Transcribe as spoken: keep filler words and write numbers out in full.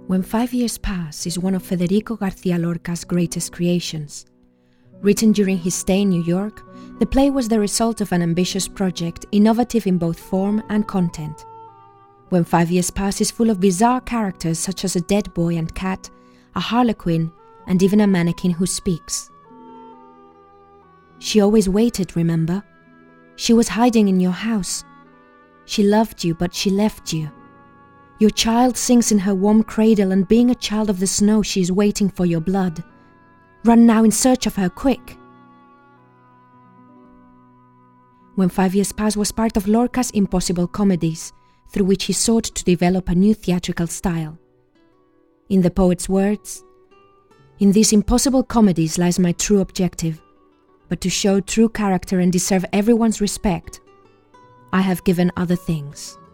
When Five Years Pass is one of Federico García Lorca's greatest creations. Written during his stay in New York, the play was the result of an ambitious project, innovative in both form and content. When Five Years Pass is full of bizarre characters such as a dead boy and cat, a harlequin, and even a mannequin who speaks. She always waited, remember? She was hiding in your house. She loved you, but she left you. Your child sings in her warm cradle, and being a child of the snow, she is waiting for your blood. Run now in search of her, quick! When Five Years Pass was part of Lorca's impossible comedies, through which he sought to develop a new theatrical style. In the poet's words, "In these impossible comedies lies my true objective, but to show true character and deserve everyone's respect, I have given other things."